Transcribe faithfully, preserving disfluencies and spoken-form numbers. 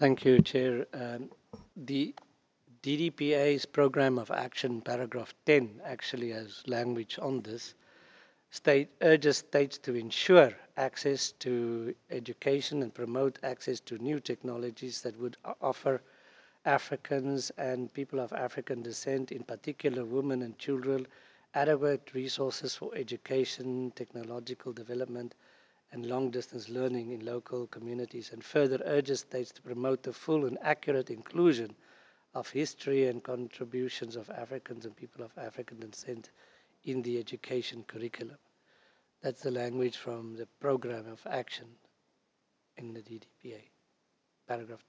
Thank you, Chair. Um, the D D P A's Programme of Action, paragraph ten, actually has language on this. State urges states to ensure access to education and promote access to new technologies that would o- offer Africans and people of African descent, in particular women and children, adequate resources for education, technological development, and long distance learning in local communities, and further urges states to promote the full and accurate inclusion of history and contributions of Africans and people of African descent in the education curriculum. That's the language from the program of action in the D D P A, paragraph